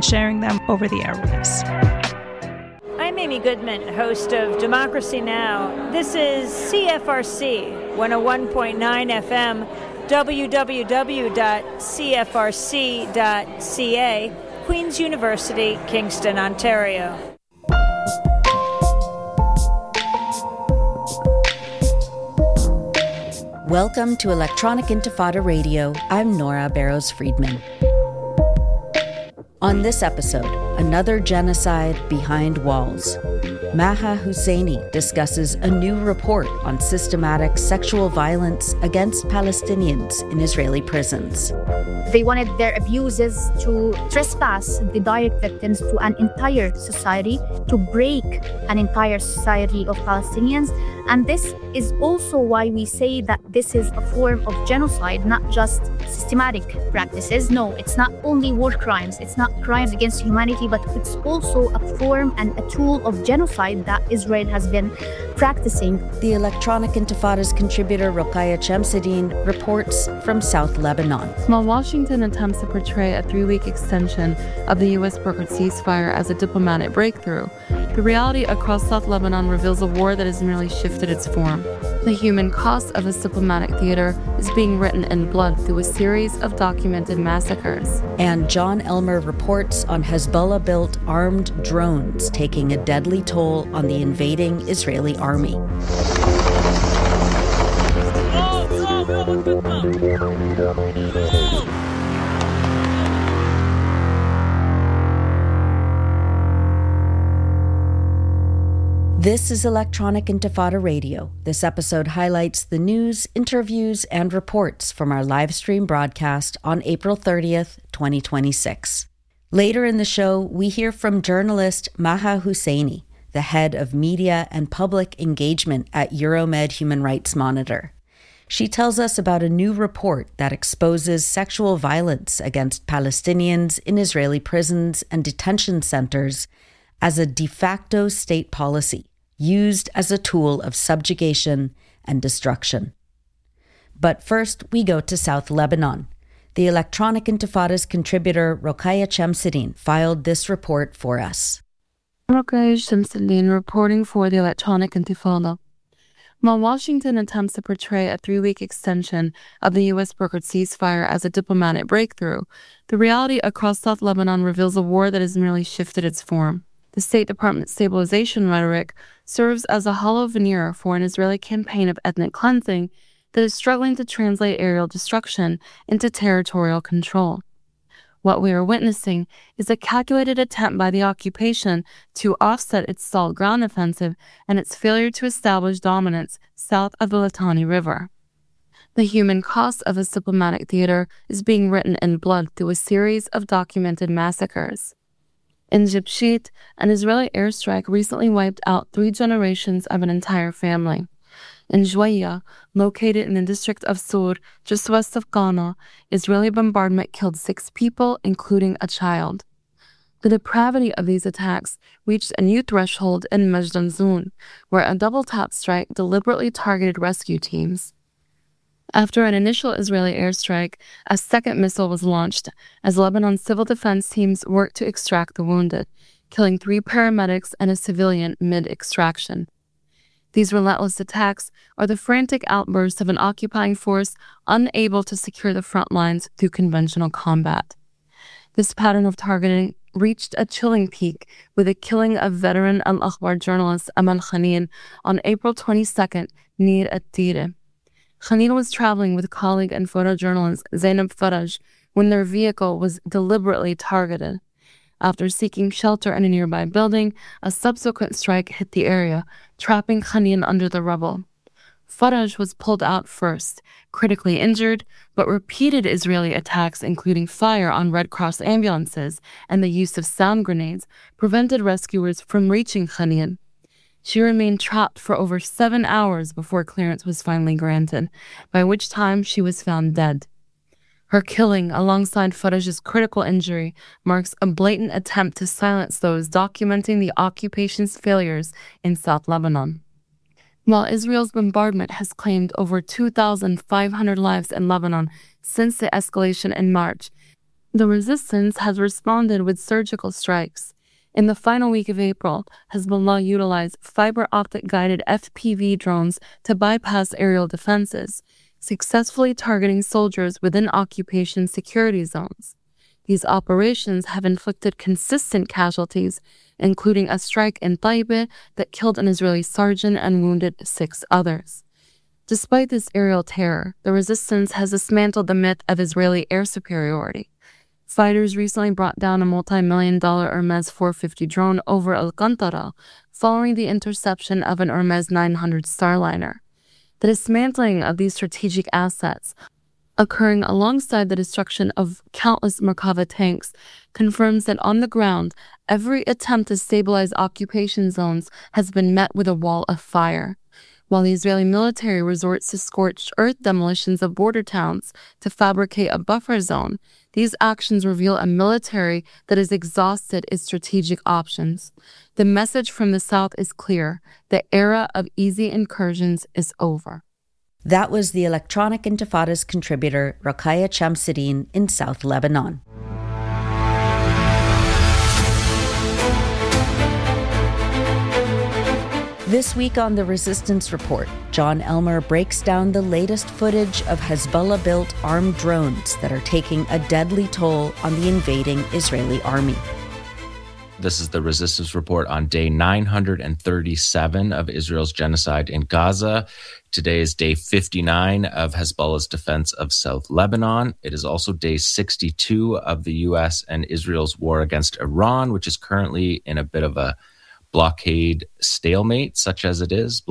and sharing them over the airwaves. I'm Amy Goodman, host of Democracy Now! This is CFRC 101.9 FM, www.cfrc.ca, Queen's University, Kingston, Ontario. Welcome to Electronic Intifada Radio. I'm Nora Barrows-Friedman. On this episode, another genocide behind walls. Maha Husseini discusses a new report on systematic sexual violence against Palestinians in Israeli prisons. They wanted their abuses to trespass the direct victims to an entire society, to break an entire society of Palestinians. And this is also why we say that this is a form of genocide, not just systematic practices. No, it's not only war crimes, it's not crimes against humanity, but it's also a form and a tool of genocide that Israel has been practicing. The Electronic Intifada's contributor Rokhaya Shamsuddin reports from South Lebanon. While Washington attempts to portray a 3-week extension of the U.S.-brokered ceasefire as a diplomatic breakthrough, the reality across South Lebanon reveals a war that has merely shifted its form. The human cost of this diplomatic theater is being written in blood through a series of documented massacres. And John Elmer reports on Hezbollah-built armed drones taking a deadly toll on the invading Israeli army. This is Electronic Intifada Radio. This episode highlights the news, interviews, and reports from our live stream broadcast on April 30th, 2026. Later in the show, we hear from journalist Maha Husseini, the head of media and public engagement at Euromed Human Rights Monitor. She tells us about a new report that exposes sexual violence against Palestinians in Israeli prisons and detention centers as a de facto state policy, used as a tool of subjugation and destruction. But first, we go to South Lebanon. The Electronic Intifada's contributor Rokhaya Shamsuddin filed this report for us. Rokhaya Shamsuddin reporting for the Electronic Intifada. While Washington attempts to portray a 3-week extension of the U.S.-brokered ceasefire as a diplomatic breakthrough, the reality across South Lebanon reveals a war that has merely shifted its form. The State Department's stabilization rhetoric serves as a hollow veneer for an Israeli campaign of ethnic cleansing that is struggling to translate aerial destruction into territorial control. What we are witnessing is a calculated attempt by the occupation to offset its stalled ground offensive and its failure to establish dominance south of the Litani River. The human cost of this diplomatic theater is being written in blood through a series of documented massacres. In Jibshit, an Israeli airstrike recently wiped out 3 generations of an entire family. In Jwaya, located in the district of Sur, just west of Ghana, Israeli bombardment killed 6 people, including a child. The depravity of these attacks reached a new threshold in Majdan Zun, where a double-tap strike deliberately targeted rescue teams. After an initial Israeli airstrike, a second missile was launched as Lebanon's civil defense teams worked to extract the wounded, killing 3 paramedics and a civilian mid-extraction. These relentless attacks are the frantic outbursts of an occupying force unable to secure the front lines through conventional combat. This pattern of targeting reached a chilling peak with the killing of veteran Al-Akhbar journalist Amal Khaneen on April 22nd near At-Tire. Khaneen was traveling with colleague and photojournalist Zainab Faraj when their vehicle was deliberately targeted. After seeking shelter in a nearby building, a subsequent strike hit the area, trapping Khaneen under the rubble. Faraj was pulled out first, critically injured, but repeated Israeli attacks, including fire on Red Cross ambulances and the use of sound grenades, prevented rescuers from reaching Khaneen. She remained trapped for over 7 hours before clearance was finally granted, by which time she was found dead. Her killing, alongside Faraj's critical injury, marks a blatant attempt to silence those documenting the occupation's failures in South Lebanon. While Israel's bombardment has claimed over 2,500 lives in Lebanon since the escalation in March, The resistance has responded with surgical strikes. In the final week of April, Hezbollah utilized fiber-optic-guided FPV drones to bypass aerial defenses, successfully targeting soldiers within occupation security zones. These operations have inflicted consistent casualties, including a strike in Taibe that killed an Israeli sergeant and wounded 6 others. Despite this aerial terror, the resistance has dismantled the myth of Israeli air superiority. Fighters recently brought down a multi-million-dollar Hermes 450 drone over Alcantara following the interception of an Hermes 900 Starliner. The dismantling of these strategic assets, occurring alongside the destruction of countless Merkava tanks, confirms that on the ground, every attempt to stabilize occupation zones has been met with a wall of fire. While the Israeli military resorts to scorched earth demolitions of border towns to fabricate a buffer zone, these actions reveal a military that has exhausted its strategic options. The message from the South is clear. The era of easy incursions is over. That was the Electronic Intifada's contributor, Rokhaya Shamsuddin, in South Lebanon. This week on the Resistance Report, John Elmer breaks down the latest footage of Hezbollah-built armed drones that are taking a deadly toll on the invading Israeli army. This is the Resistance Report on day 937 of Israel's genocide in Gaza. Today is day 59 of Hezbollah's defense of South Lebanon. It is also day 62 of the U.S. and Israel's war against Iran, which is currently in a bit of a blockade such as it is.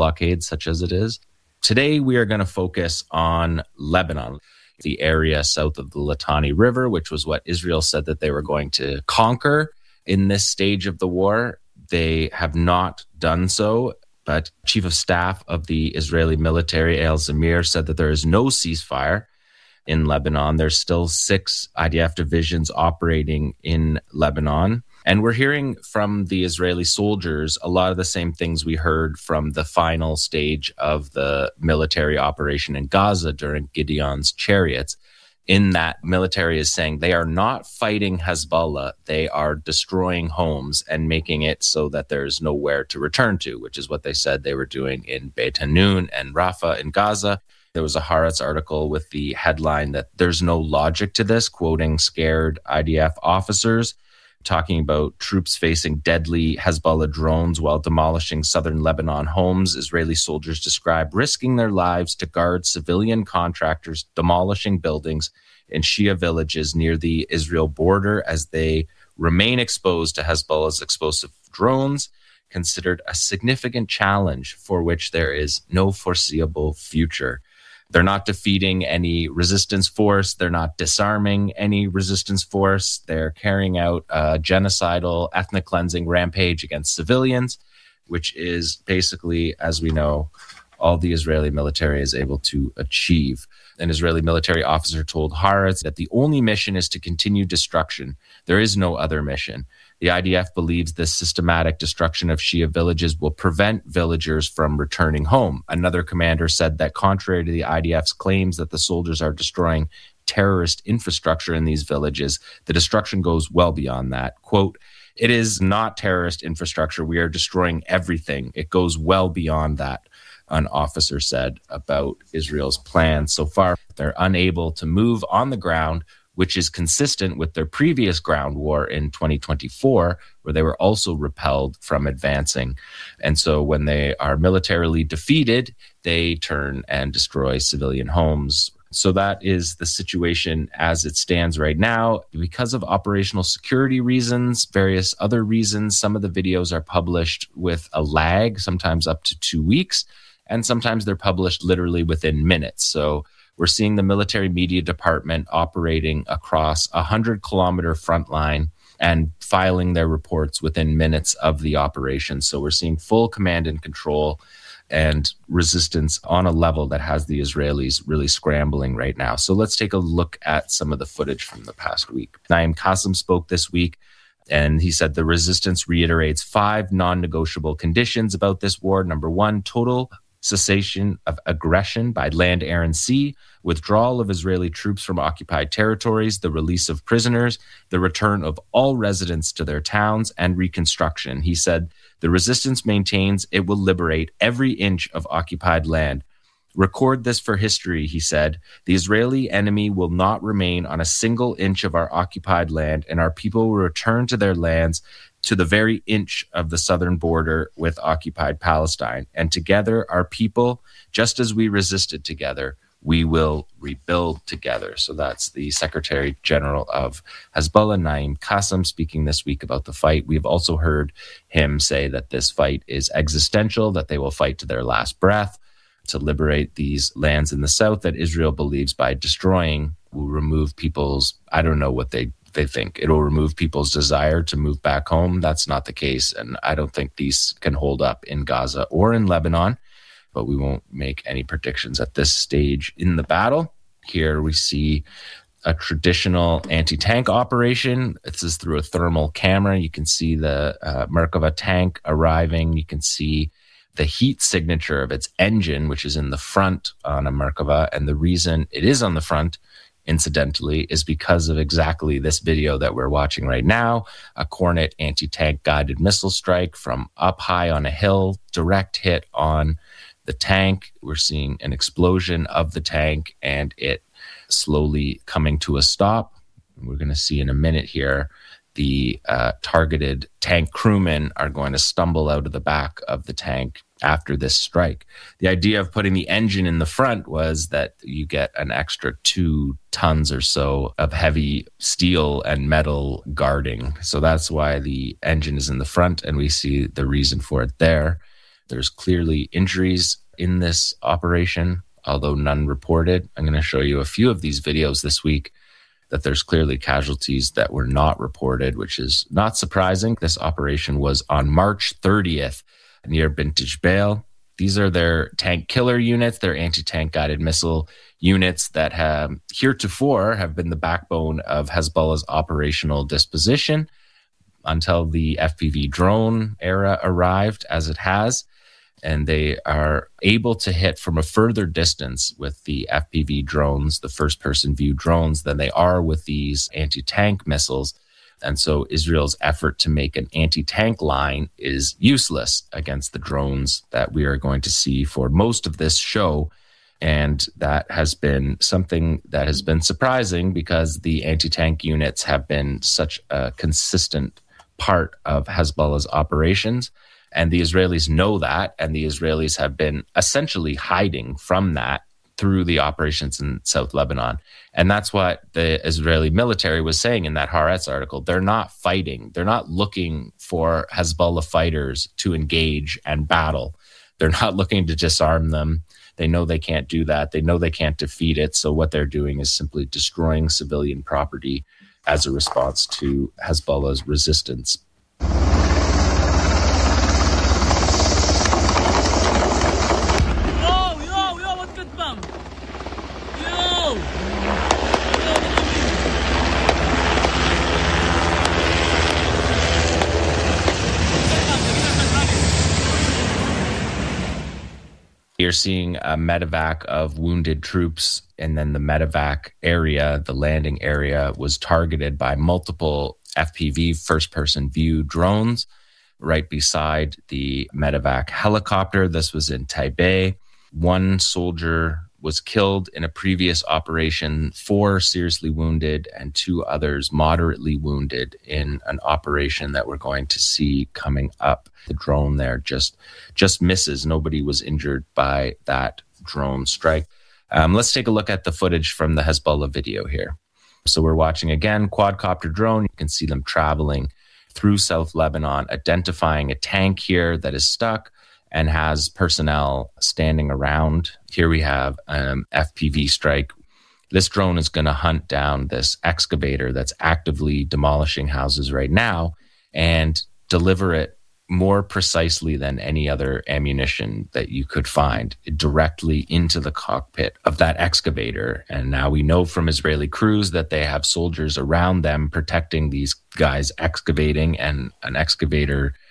Today, we are going to focus on Lebanon, the area south of the Litani River, which was what Israel said that they were going to conquer in this stage of the war. They have not done so, but Chief of Staff of the Israeli military, Eyal Zamir, said that there is no ceasefire in Lebanon. There's still 6 IDF divisions operating in Lebanon. And we're hearing from the Israeli soldiers a lot of the same things we heard from the final stage of the military operation in Gaza during Gideon's chariots. In that, military is saying they are not fighting Hezbollah. They are destroying homes and making it so that there's nowhere to return to, which is what they said they were doing in Beit Hanun and Rafah in Gaza. There was a Haaretz article with the headline that there's no logic to this, quoting scared IDF officers, talking about troops facing deadly Hezbollah drones while demolishing southern Lebanon homes. Israeli soldiers describe risking their lives to guard civilian contractors demolishing buildings in Shia villages near the Israel border as they remain exposed to Hezbollah's explosive drones, considered a significant challenge for which there is no foreseeable future. They're not defeating any resistance force. They're not disarming any resistance force. They're carrying out a genocidal ethnic cleansing rampage against civilians, which is basically, as we know, all the Israeli military is able to achieve. An Israeli military officer told Haaretz that the only mission is to continue destruction. There is no other mission. The IDF believes this systematic destruction of Shia villages will prevent villagers from returning home. Another commander said that contrary to the IDF's claims that the soldiers are destroying terrorist infrastructure in these villages, the destruction goes well beyond that. Quote, "It is not terrorist infrastructure. We are destroying everything. It goes well beyond that," an officer said about Israel's plans. So far, they're unable to move on the ground, which is consistent with their previous ground war in 2024, where they were also repelled from advancing. And so when they are militarily defeated, they turn and destroy civilian homes. So that is the situation as it stands right now. Because of operational security reasons, various other reasons, some of the videos are published with a lag, sometimes up to 2 weeks, and sometimes they're published literally within minutes. So we're seeing the military media department operating across a 100-kilometer front line and filing their reports within minutes of the operation. So we're seeing full command and control and resistance on a level that has the Israelis really scrambling right now. So let's take a look at some of the footage from the past week. Naim Qassem spoke this week, and he said the resistance reiterates 5 non-negotiable conditions about this war. Number 1, total cessation of aggression by land, air, and sea, withdrawal of Israeli troops from occupied territories, the release of prisoners, the return of all residents to their towns, and reconstruction. He said, the resistance maintains it will liberate every inch of occupied land. Record this for history, he said. The Israeli enemy will not remain on a single inch of our occupied land, and our people will return to their lands to the very inch of the southern border with occupied Palestine. And together, our people, just as we resisted together, we will rebuild together. So that's the Secretary General of Hezbollah, Naim Qassem, speaking this week about the fight. We've also heard him say that this fight is existential, that they will fight to their last breath to liberate these lands in the south that Israel believes by destroying will remove people's, I don't know what they think. It'll remove people's desire to move back home. That's not the case. And I don't think these can hold up in Gaza or in Lebanon, but we won't make any predictions at this stage in the battle. Here we see a traditional anti-tank operation. This is through a thermal camera. You can see the Merkava tank arriving. You can see the heat signature of its engine, which is in the front on a Merkava. And the reason it is on the front, incidentally, is because of exactly this video that we're watching right now, a Kornet anti-tank guided missile strike from up high on a hill, direct hit on the tank. We're seeing an explosion of the tank and it slowly coming to a stop. We're going to see in a minute here the targeted tank crewmen are going to stumble out of the back of the tank after this strike. The idea of putting the engine in the front was that you get an extra 2 tons or so of heavy steel and metal guarding. So that's why the engine is in the front, and we see the reason for it there. There's clearly injuries in this operation, although none reported. I'm going to show you a few of these videos this week that there's clearly casualties that were not reported, which is not surprising. This operation was on March 30th near Bint Jbeil. These are their tank killer units, their anti-tank guided missile units that have heretofore have been the backbone of Hezbollah's operational disposition until the FPV drone era arrived, as it has. And they are able to hit from a further distance with the FPV drones, the first-person view drones, than they are with these anti-tank missiles. And so Israel's effort to make an anti-tank line is useless against the drones that we are going to see for most of this show. And that has been something that has been surprising because the anti-tank units have been such a consistent part of Hezbollah's operations. And the Israelis know that, and the Israelis have been essentially hiding from that through the operations in South Lebanon. And that's what the Israeli military was saying in that Haaretz article. They're not fighting. They're not looking for Hezbollah fighters to engage and battle. They're not looking to disarm them. They know they can't do that. They know they can't defeat it. So what they're doing is simply destroying civilian property as a response to Hezbollah's resistance. You're seeing a medevac of wounded troops, and then the medevac area, the landing area, was targeted by multiple FPV first-person view drones right beside the medevac helicopter. This was in Taibeh. 1 soldier was killed in a previous operation, 4 seriously wounded, and 2 others moderately wounded in an operation that we're going to see coming up. The drone there just misses. Nobody was injured by that drone strike. Let's take a look at the footage from the Hezbollah video here. So we're watching again, quadcopter drone. You can see them traveling through South Lebanon, identifying a tank here that is stuck and has personnel standing around. Here we have an FPV strike. This drone is going to hunt down this excavator that's actively demolishing houses right now and deliver it more precisely than any other ammunition that you could find directly into the cockpit of that excavator. And now we know from Israeli crews that they have soldiers around them protecting these guys excavating, and an excavator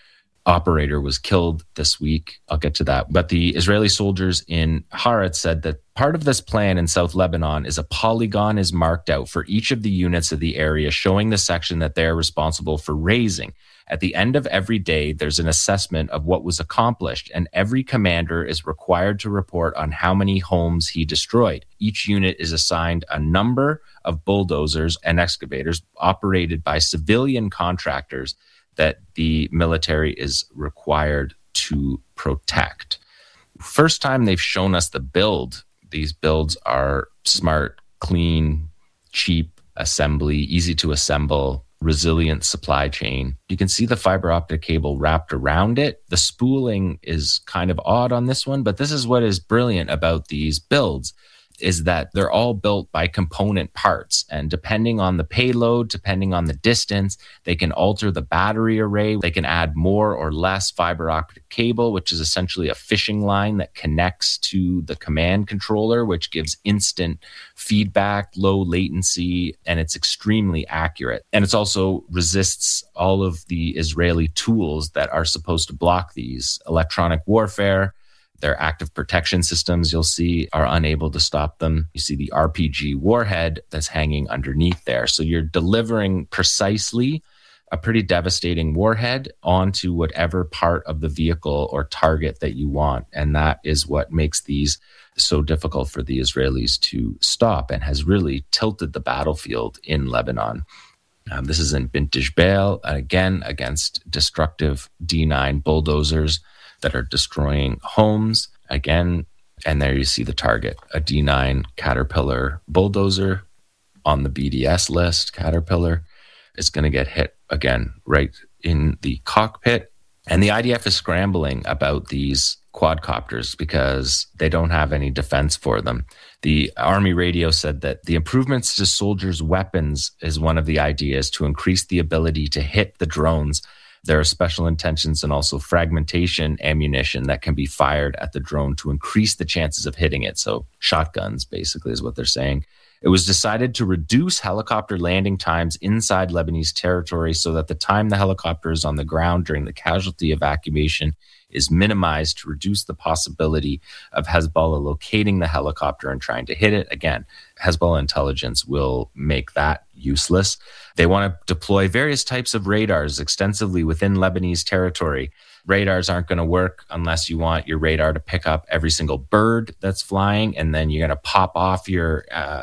operator was killed this week. I'll get to that. But the Israeli soldiers in Haaretz said that part of this plan in South Lebanon is a polygon is marked out for each of the units of the area, showing the section that they're responsible for raising. At the end of every day, there's an assessment of what was accomplished, and every commander is required to report on how many homes he destroyed. Each unit is assigned a number of bulldozers and excavators operated by civilian contractors that the military is required to protect. First time they've shown us the build. These builds are smart, clean, cheap assembly, easy to assemble, resilient supply chain. You can see the fiber optic cable wrapped around it. The spooling is kind of odd on this one, but this is what is brilliant about these builds, is that they're all built by component parts. And depending on the payload, depending on the distance, they can alter the battery array. They can add more or less fiber optic cable, which is essentially a fishing line that connects to the command controller, which gives instant feedback, low latency, and it's extremely accurate. And it also resists all of the Israeli tools that are supposed to block these. Electronic warfare, their active protection systems, you'll see, are unable to stop them. You see the RPG warhead that's hanging underneath there. So you're delivering precisely a pretty devastating warhead onto whatever part of the vehicle or target that you want. And that is what makes these so difficult for the Israelis to stop and has really tilted the battlefield in Lebanon. This is in Bint Jbeil, again, against destructive D9 bulldozers that are destroying homes again. And there you see the target, a D9 Caterpillar bulldozer on the BDS list. Caterpillar is going to get hit again right in the cockpit. And the IDF is scrambling about these quadcopters because they don't have any defense for them. The Army radio said that the improvements to soldiers' weapons is one of the ideas to increase the ability to hit the drones. There are special intentions and also fragmentation ammunition that can be fired at the drone to increase the chances of hitting it. So shotguns, basically, is what they're saying. It was decided to reduce helicopter landing times inside Lebanese territory so that the time the helicopter is on the ground during the casualty evacuation is minimized to reduce the possibility of Hezbollah locating the helicopter and trying to hit it. Again, Hezbollah intelligence will make that useless. They want to deploy various types of radars extensively within Lebanese territory. Radars aren't going to work unless you want your radar to pick up every single bird that's flying, and then you're going to pop off your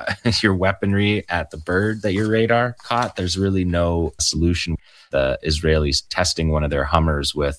weaponry at the bird that your radar caught. There's really no solution. The Israelis testing one of their Hummers with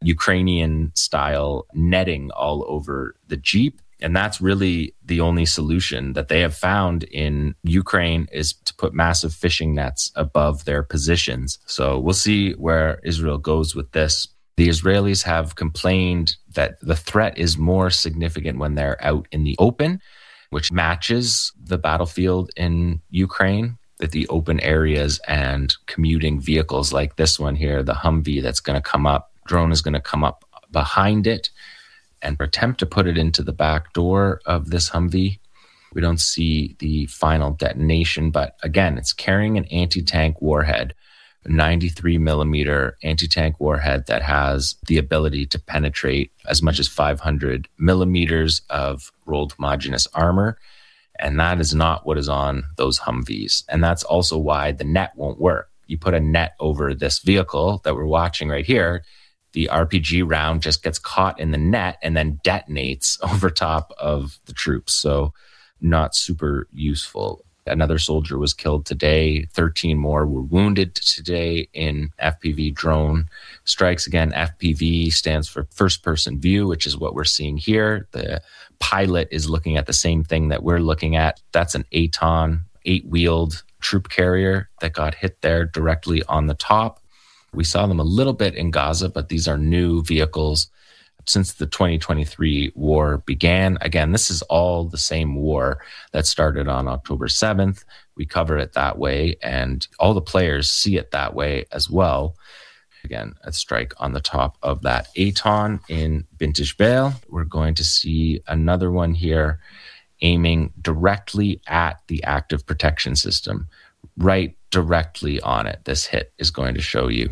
Ukrainian-style netting all over the Jeep. And that's really the only solution that they have found in Ukraine, is to put massive fishing nets above their positions. So we'll see where Israel goes with this. The Israelis have complained that the threat is more significant when they're out in the open, which matches the battlefield in Ukraine, that the open areas and commuting vehicles like this one here, the Humvee that's going to come up, drone is going to come up behind it and attempt to put it into the back door of this Humvee. We don't see the final detonation, but again, it's carrying an anti-tank warhead, a 93 millimeter anti-tank warhead that has the ability to penetrate as much as 500 millimeters of rolled homogeneous armor. And that is not what is on those Humvees. And that's also why the net won't work. You put a net over this vehicle that we're watching right here, the RPG round just gets caught in the net and then detonates over top of the troops. So not super useful. Another soldier was killed today. 13 more were wounded today in FPV drone strikes. Again, FPV stands for first person view, which is what we're seeing here. The pilot is looking at the same thing that we're looking at. That's an Aton 8-wheeled troop carrier that got hit there directly on the top. We saw them a little bit in Gaza, but these are new vehicles since the 2023 war began. Again, this is all the same war that started on October 7th. We cover it that way, and all the players see it that way as well. Again, a strike on the top of that Aton in Bint Jbeil. We're going to see another one here aiming directly at the active protection system, right directly on it. This hit is going to show you.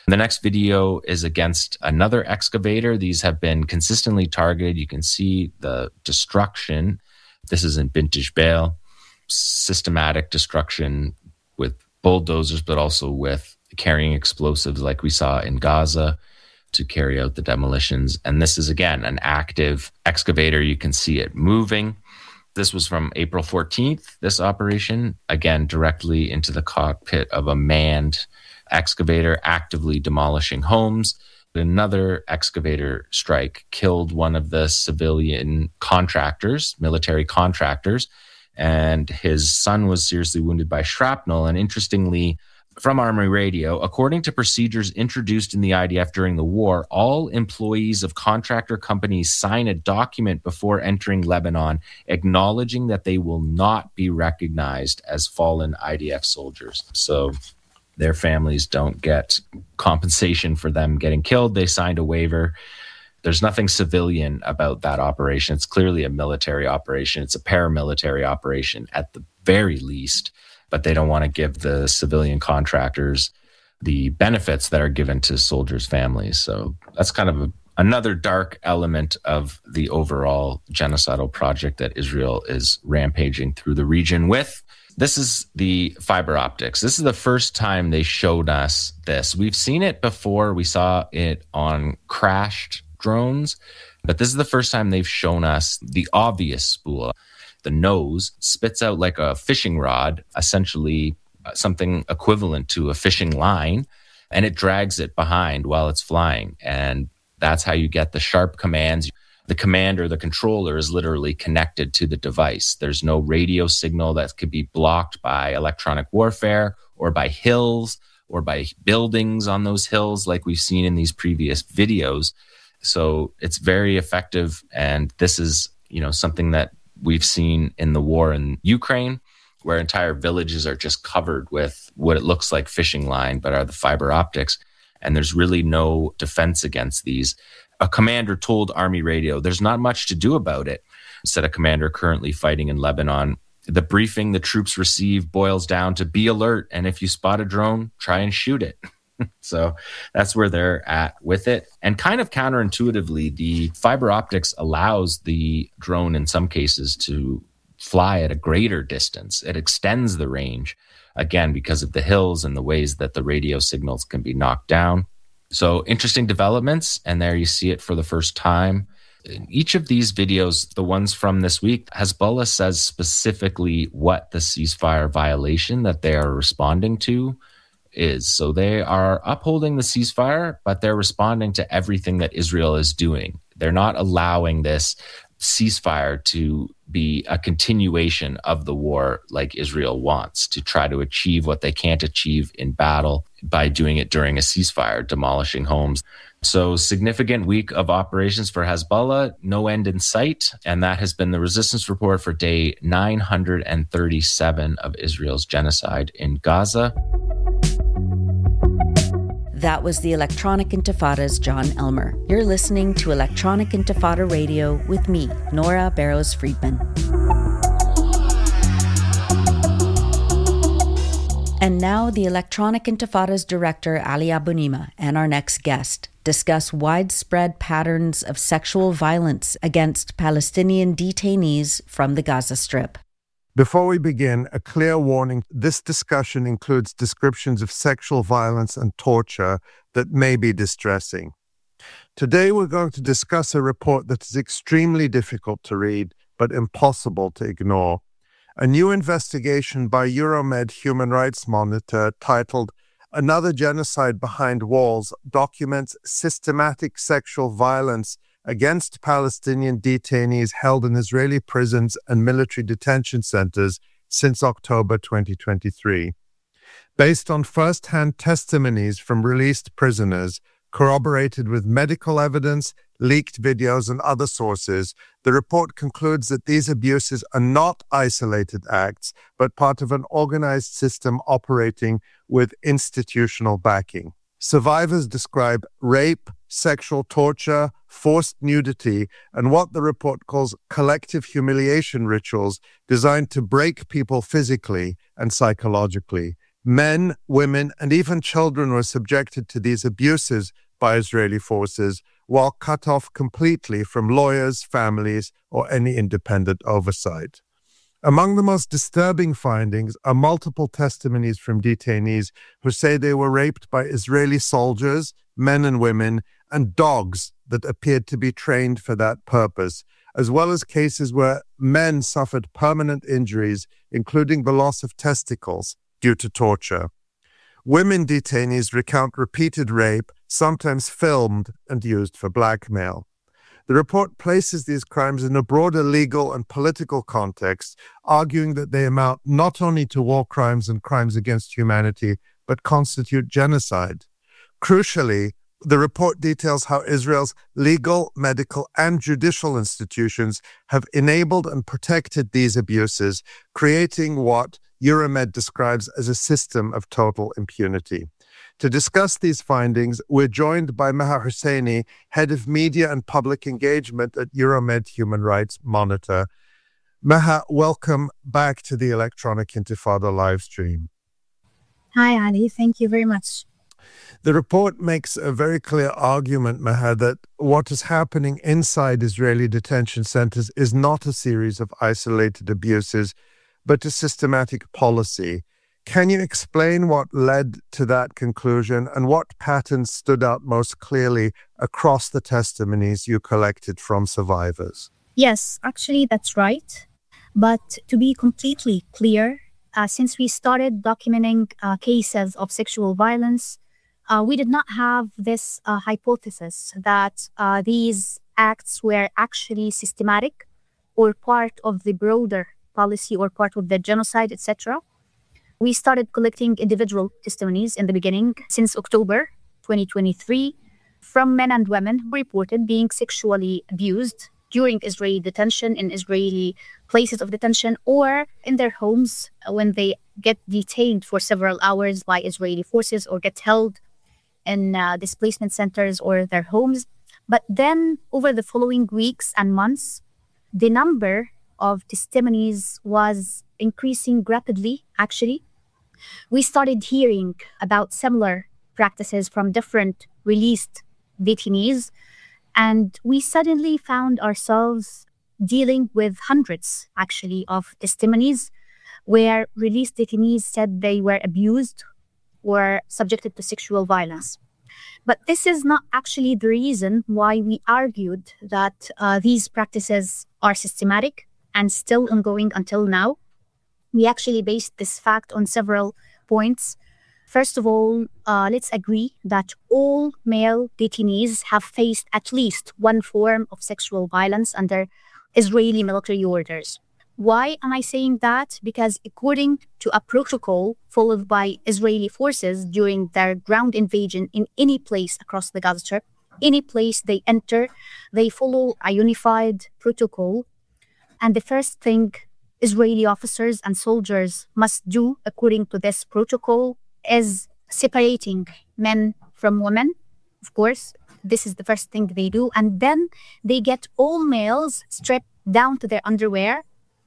The next video is against another excavator. These have been consistently targeted. You can see the destruction. This is in Bint Jbeil. Systematic destruction with bulldozers, but also with carrying explosives like we saw in Gaza to carry out the demolitions. And this is, again, an active excavator. You can see it moving. This was from April 14th, this operation, again, directly into the cockpit of a manned excavator actively demolishing homes. Another excavator strike killed one of the civilian contractors, military contractors, and his son was seriously wounded by shrapnel. And interestingly, from Army Radio, according to procedures introduced in the IDF during the war, all employees of contractor companies sign a document before entering Lebanon acknowledging that they will not be recognized as fallen IDF soldiers. So their families don't get compensation for them getting killed. They signed a waiver. There's nothing civilian about that operation. It's clearly a military operation. It's a paramilitary operation at the very least, but they don't want to give the civilian contractors the benefits that are given to soldiers' families. So that's kind of another dark element of the overall genocidal project that Israel is rampaging through the region with. This is the fiber optics. This is the first time they showed us this. We've seen it before. We saw it on crashed drones, but this is the first time they've shown us the obvious spool. The nose spits out like a fishing rod, essentially something equivalent to a fishing line, and it drags it behind while it's flying. And that's how you get the sharp commands. The commander, the controller, is literally connected to the device. There's no radio signal that could be blocked by electronic warfare or by hills or by buildings on those hills like we've seen in these previous videos. So it's very effective. And this is, something that we've seen in the war in Ukraine, where entire villages are just covered with what it looks like fishing line, but are the fiber optics. And there's really no defense against these. A commander told Army Radio, there's not much to do about it, said a commander currently fighting in Lebanon. The briefing the troops receive boils down to be alert, and if you spot a drone, try and shoot it. So that's where they're at with it. And kind of counterintuitively, the fiber optics allows the drone in some cases to fly at a greater distance. It extends the range, again, because of the hills and the ways that the radio signals can be knocked down. So interesting developments, and there you see it for the first time. In each of these videos, the ones from this week, Hezbollah says specifically what the ceasefire violation that they are responding to is. So they are upholding the ceasefire, but they're responding to everything that Israel is doing. They're not allowing this ceasefire to be a continuation of the war like Israel wants, to try to achieve what they can't achieve in battle by doing it during a ceasefire, demolishing homes. So significant week of operations for Hezbollah, no end in sight. And that has been the Resistance Report for day 937 of Israel's genocide in Gaza. That was the Electronic Intifada's John Elmer. You're listening to Electronic Intifada Radio with me, Nora Barrows-Friedman. And now the Electronic Intifada's director, Ali Abunimah, and our next guest discuss widespread patterns of sexual violence against Palestinian detainees from the Gaza Strip. Before we begin, a clear warning. This discussion includes descriptions of sexual violence and torture that may be distressing. Today, we're going to discuss a report that is extremely difficult to read, but impossible to ignore. A new investigation by Euromed Human Rights Monitor titled "Another Genocide Behind Walls" documents systematic sexual violence against Palestinian detainees held in Israeli prisons and military detention centers since October 2023. Based on first-hand testimonies from released prisoners, corroborated with medical evidence, leaked videos, and other sources, the report concludes that these abuses are not isolated acts, but part of an organized system operating with institutional backing. Survivors describe rape, sexual torture, forced nudity, and what the report calls collective humiliation rituals designed to break people physically and psychologically. Men, women, and even children were subjected to these abuses by Israeli forces while cut off completely from lawyers, families, or any independent oversight. Among the most disturbing findings are multiple testimonies from detainees who say they were raped by Israeli soldiers, men and women, and dogs that appeared to be trained for that purpose, as well as cases where men suffered permanent injuries, including the loss of testicles due to torture. Women detainees recount repeated rape, sometimes filmed and used for blackmail. The report places these crimes in a broader legal and political context, arguing that they amount not only to war crimes and crimes against humanity, but constitute genocide. Crucially, the report details how Israel's legal, medical, and judicial institutions have enabled and protected these abuses, creating what Euromed describes as a system of total impunity. To discuss these findings, we're joined by Maha Husseini, Head of Media and Public Engagement at Euromed Human Rights Monitor. Maha, welcome back to the Electronic Intifada live stream. Hi, Ali. Thank you very much. The report makes a very clear argument, Maha, that what is happening inside Israeli detention centers is not a series of isolated abuses, but a systematic policy. Can you explain what led to that conclusion and what patterns stood out most clearly across the testimonies you collected from survivors? Yes, actually, that's right. But to be completely clear, since we started documenting cases of sexual violence, we did not have this hypothesis that these acts were actually systematic or part of the broader policy or part of the genocide, etc. We started collecting individual testimonies in the beginning since October 2023 from men and women who reported being sexually abused during Israeli detention, in Israeli places of detention, or in their homes when they get detained for several hours by Israeli forces or get held in displacement centers or their homes. But then over the following weeks and months, the number of testimonies was increasing rapidly, actually. We started hearing about similar practices from different released detainees, and we suddenly found ourselves dealing with hundreds, actually, of testimonies where released detainees said they were abused or subjected to sexual violence. But this is not actually the reason why we argued that these practices are systematic and still ongoing until now. We actually based this fact on several points. First of all, let's agree that all male detainees have faced at least one form of sexual violence under Israeli military orders. Why am I saying that? Because according to a protocol followed by Israeli forces during their ground invasion in any place across the Gaza Strip, any place they enter, they follow a unified protocol. And the first thing Israeli officers and soldiers must do according to this protocol is separating men from women. Of course, this is the first thing they do. And then they get all males stripped down to their underwear.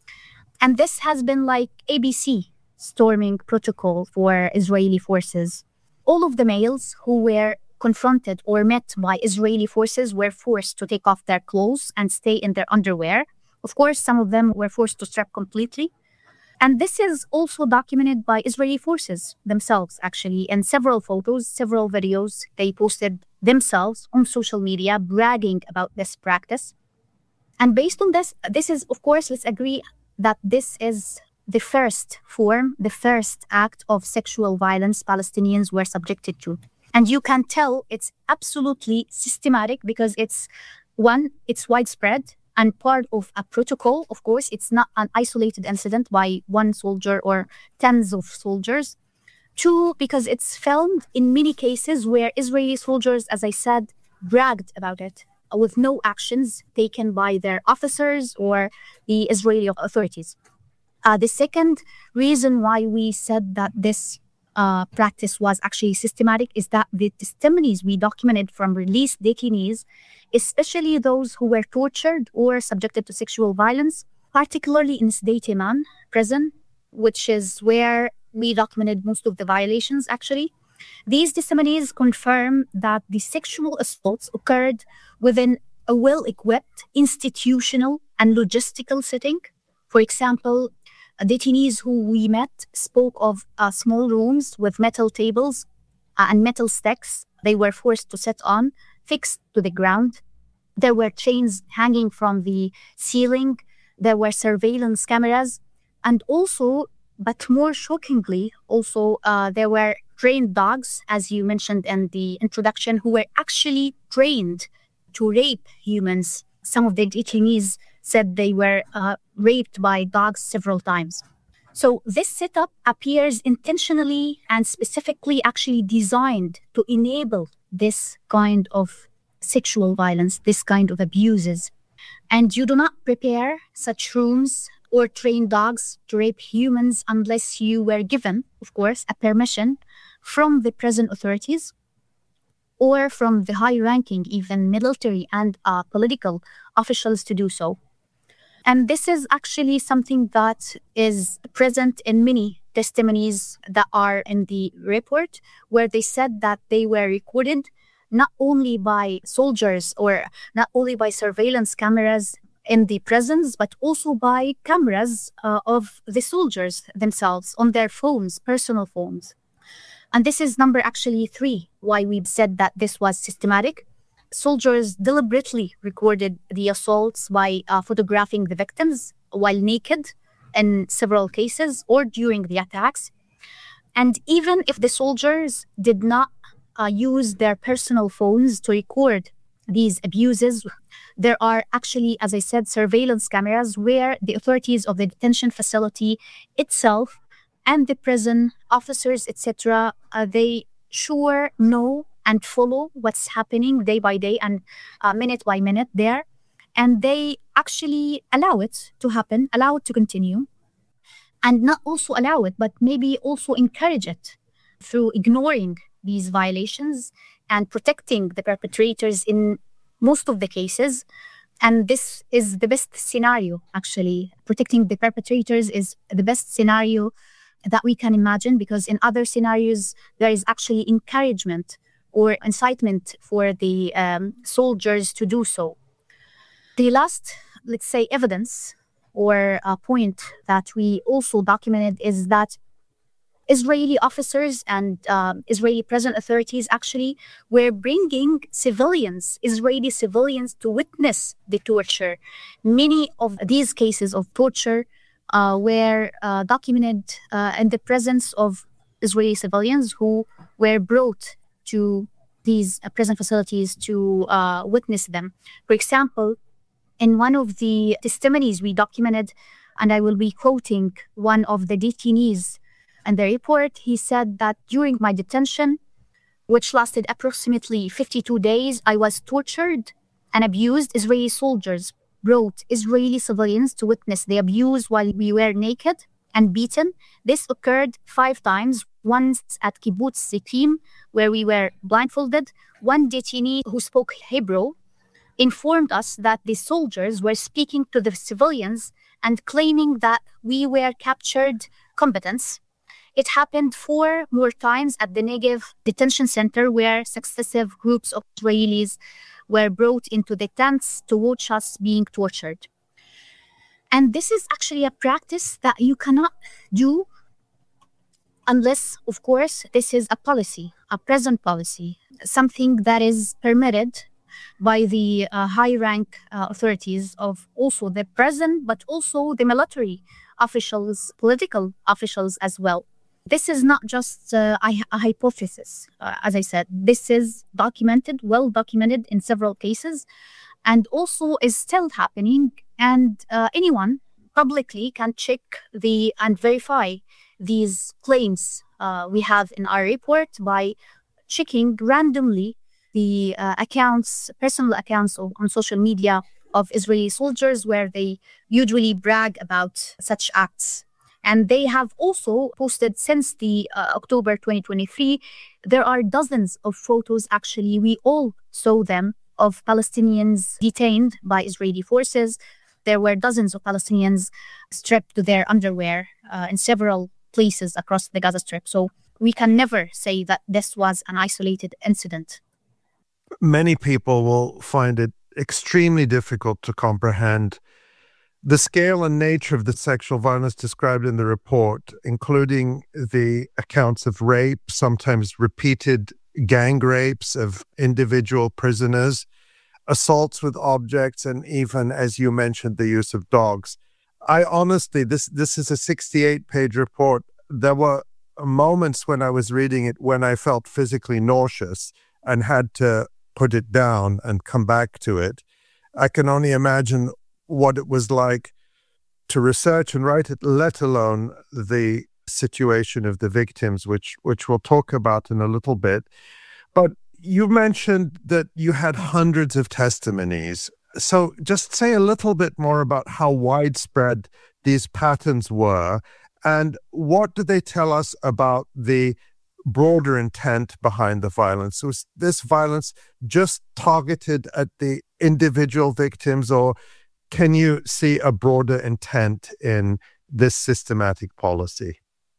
And this has been like ABC storming protocol for Israeli forces. All of the males who were confronted or met by Israeli forces were forced to take off their clothes and stay in their underwear. Of course, some of them were forced to strip completely. And this is also documented by Israeli forces themselves, actually, in several photos, several videos they posted themselves on social media bragging about this practice. And based on this is, of course, let's agree that this is the first form, the first act of sexual violence Palestinians were subjected to. And you can tell it's absolutely systematic because it's widespread and part of a protocol. Of course, it's not an isolated incident by one soldier or tens of soldiers. Two, because it's filmed in many cases where Israeli soldiers, as I said, bragged about it with no actions taken by their officers or the Israeli authorities. The second reason why we said that this practice was actually systematic is that the testimonies we documented from released detainees, especially those who were tortured or subjected to sexual violence, particularly in Sdei Timan prison, which is where we documented most of the violations actually. These testimonies confirm that the sexual assaults occurred within a well-equipped institutional and logistical setting. For example, detainees who we met spoke of small rooms with metal tables and metal sticks they were forced to sit on, fixed to the ground. There were chains hanging from the ceiling. There were surveillance cameras. And also, but more shockingly, there were trained dogs, as you mentioned in the introduction, who were actually trained to rape humans. Some of the detainees said they were raped by dogs several times. So this setup appears intentionally and specifically actually designed to enable this kind of sexual violence, this kind of abuses. And you do not prepare such rooms or train dogs to rape humans unless you were given, of course, a permission from the prison authorities or from the high-ranking, even military and political officials to do so. And this is actually something that is present in many testimonies that are in the report, where they said that they were recorded not only by soldiers or not only by surveillance cameras in the prisons, but also by cameras of the soldiers themselves on their phones, personal phones. And this is number actually 3, why we said that this was systematic. Soldiers deliberately recorded the assaults by photographing the victims while naked in several cases or during the attacks. And even if the soldiers did not use their personal phones to record these abuses, there are actually, as I said, surveillance cameras where the authorities of the detention facility itself and the prison officers, etc., they sure know and follow what's happening day by day and minute by minute there. And they actually allow it to happen, allow it to continue, and not also allow it, but maybe also encourage it through ignoring these violations and protecting the perpetrators in most of the cases. And this is the best scenario, actually. Protecting the perpetrators is the best scenario that we can imagine, because in other scenarios, there is actually encouragement or incitement for the soldiers to do so. The last, let's say, evidence or point that we also documented is that Israeli officers and Israeli prison authorities actually were bringing Israeli civilians to witness the torture. Many of these cases of torture were documented in the presence of Israeli civilians who were brought to these prison facilities to witness them. For example, in one of the testimonies we documented, and I will be quoting one of the detainees in the report, he said that during my detention, which lasted approximately 52 days, I was tortured and abused. Israeli soldiers brought Israeli civilians to witness the abuse while we were naked and beaten. This occurred 5 times, once at Kibbutz Zikim, where we were blindfolded. One detainee who spoke Hebrew informed us that the soldiers were speaking to the civilians and claiming that we were captured combatants. It happened 4 more times at the Negev detention center, where successive groups of Israelis were brought into the tents to watch us being tortured. And this is actually a practice that you cannot do unless, of course, this is a policy, a present policy, something that is permitted by the high-rank authorities of also the prison, but also the military officials, political officials as well. This is not just a hypothesis. As I said, this is documented, well documented in several cases, and also is still happening. And anyone publicly can check and verify these claims we have in our report by checking randomly the personal accounts on social media of Israeli soldiers, where they usually brag about such acts. And they have also posted since the October 2023, there are dozens of photos, actually, we all saw them, of Palestinians detained by Israeli forces. There were dozens of Palestinians stripped to their underwear in several places across the Gaza Strip. So we can never say that this was an isolated incident. Many people will find it extremely difficult to comprehend the scale and nature of the sexual violence described in the report, including the accounts of rape, sometimes repeated gang rapes of individual prisoners, assaults with objects, and even, as you mentioned, the use of dogs. I honestly, this is a 68-page report. There were moments when I was reading it when I felt physically nauseous and had to put it down and come back to it. I can only imagine what it was like to research and write it, let alone the situation of the victims, which we'll talk about in a little bit. But you mentioned that you had hundreds of testimonies. So just say a little bit more about how widespread these patterns were, and what do they tell us about the broader intent behind the violence? Was this violence just targeted at the individual victims, or can you see a broader intent in this systematic policy?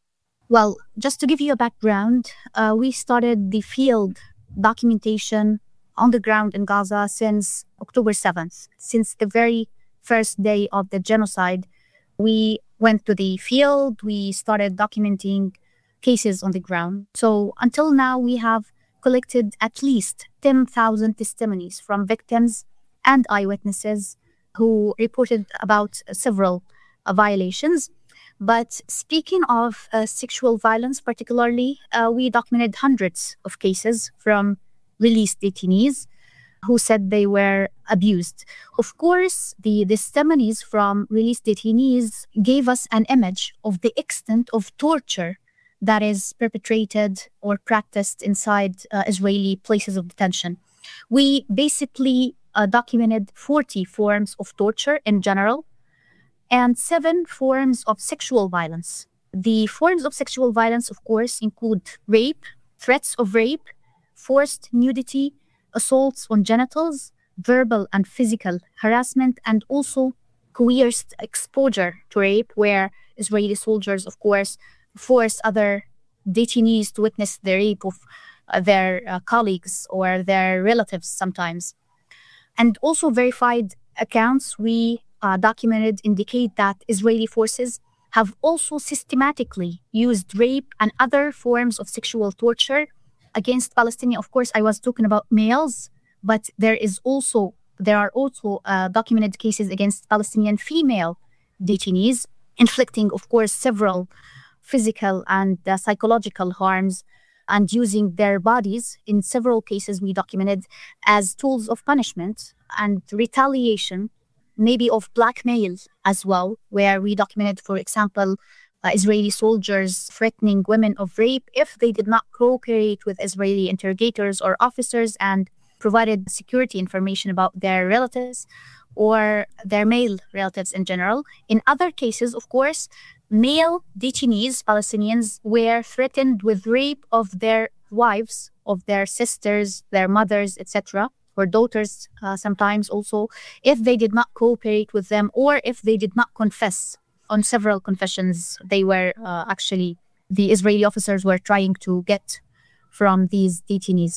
Well, just to give you a background, we started the field documentation on the ground in Gaza since October 7th. Since the very first day of the genocide, we went to the field, we started documenting cases on the ground. So until now, we have collected at least 10,000 testimonies from victims and eyewitnesses who reported about several violations. But speaking of sexual violence particularly, we documented hundreds of cases from released detainees who said they were abused. Of course, the testimonies from released detainees gave us an image of the extent of torture that is perpetrated or practiced inside Israeli places of detention. We basically documented 40 forms of torture in general and 7 forms of sexual violence. The forms of sexual violence, of course, include rape, threats of rape, forced nudity, assaults on genitals, verbal and physical harassment, and also coerced exposure to rape, where Israeli soldiers, of course, force other detainees to witness the rape of their colleagues or their relatives sometimes. And also verified accounts we documented indicate that Israeli forces have also systematically used rape and other forms of sexual torture against Palestinians. Of course, I was talking about males, but there are also documented cases against Palestinian female detainees, inflicting, of course, several physical and psychological harms and using their bodies, in several cases we documented, as tools of punishment and retaliation, maybe of blackmail as well, where we documented, for example, Israeli soldiers threatening women of rape if they did not cooperate with Israeli interrogators or officers and provided security information about their relatives or their male relatives in general. In other cases, of course, male detainees, Palestinians, were threatened with rape of their wives, of their sisters, their mothers, etc., or daughters sometimes also, if they did not cooperate with them or if they did not confess. On several confessions, they were the Israeli officers were trying to get from these detainees.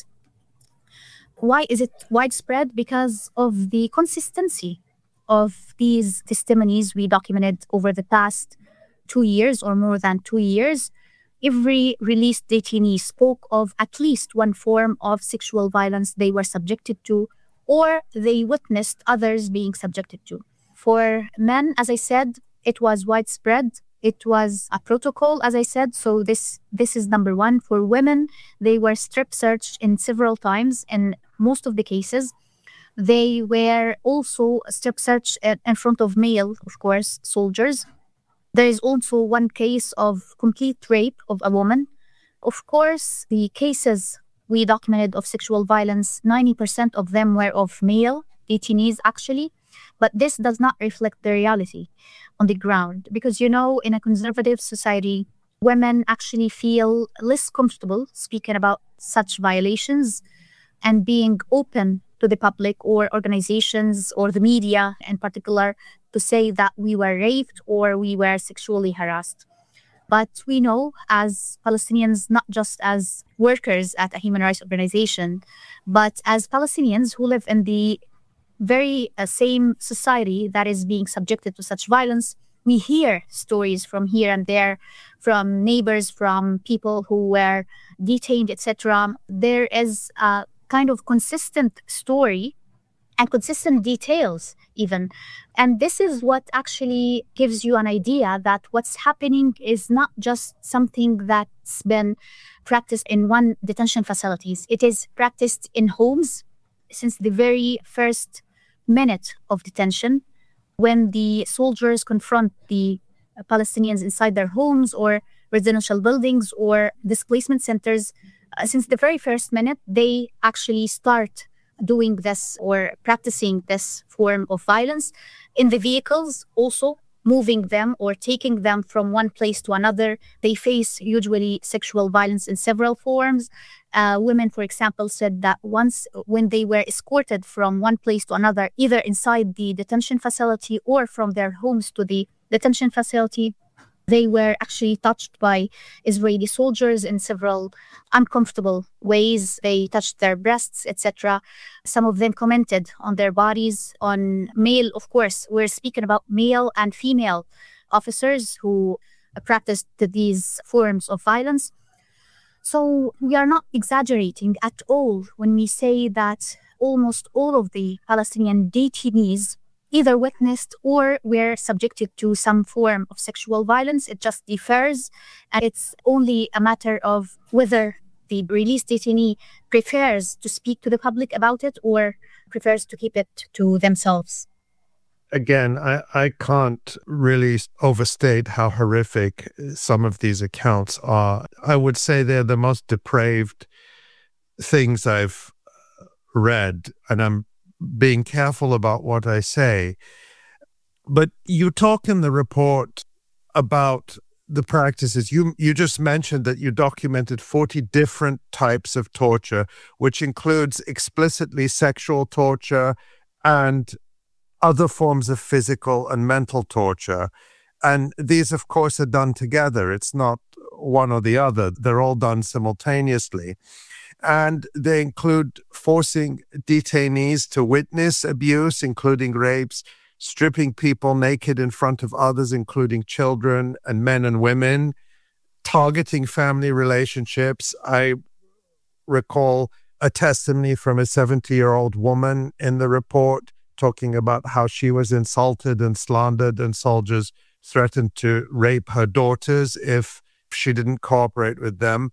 Why is it widespread? Because of the consistency of these testimonies we documented over the past 2 years or more than 2 years. Every released detainee spoke of at least one form of sexual violence they were subjected to or they witnessed others being subjected to. For men, as I said, it was widespread. It was a protocol, as I said. So this is number one. For women, they were strip searched in several times in most of the cases. They were also strip searched in front of male, of course, soldiers. There is also one case of complete rape of a woman. Of course, the cases we documented of sexual violence, 90% of them were of male detainees actually, but this does not reflect the reality on the ground because, in a conservative society, women actually feel less comfortable speaking about such violations and being open to the public or organizations or the media in particular to say that we were raped or we were sexually harassed. But we know as Palestinians, not just as workers at a human rights organization, but as Palestinians who live in the very same society that is being subjected to such violence, we hear stories from here and there, from neighbors, from people who were detained, etc. There is a kind of consistent story and consistent details even. And this is what actually gives you an idea that what's happening is not just something that's been practiced in one detention facilities. It is practiced in homes since the very first minute of detention, when the soldiers confront the Palestinians inside their homes or residential buildings or displacement centers. Since the very first minute, they actually start doing this or practicing this form of violence in the vehicles, also moving them or taking them from one place to another. They face usually sexual violence in several forms. Women, for example, said that once when they were escorted from one place to another, either inside the detention facility or from their homes to the detention facility, they were actually touched by Israeli soldiers in several uncomfortable ways. They touched their breasts, etc. Some of them commented on their bodies, on male, of course. We're speaking about male and female officers who practiced these forms of violence. So we are not exaggerating at all when we say that almost all of the Palestinian detainees either witnessed or were subjected to some form of sexual violence. It just differs, and it's only a matter of whether the released detainee prefers to speak to the public about it or prefers to keep it to themselves. Again, I can't really overstate how horrific some of these accounts are. I would say they're the most depraved things I've read, and I'm being careful about what I say. But you talk in the report about the practices. You just mentioned that you documented 40 different types of torture, which includes explicitly sexual torture and other forms of physical and mental torture. And these, of course, are done together. It's not one or the other. They're all done simultaneously. And they include forcing detainees to witness abuse, including rapes, stripping people naked in front of others, including children and men and women, targeting family relationships. I recall a testimony from a 70-year-old woman in the report talking about how she was insulted and slandered, and soldiers threatened to rape her daughters if she didn't cooperate with them.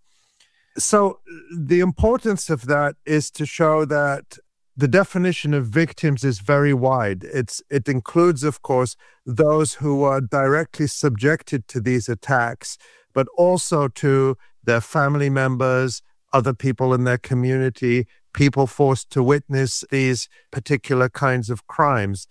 So the importance of that is to show that the definition of victims is very wide. It includes, of course, those who are directly subjected to these attacks, but also to their family members, other people in their community, people forced to witness these particular kinds of crimes.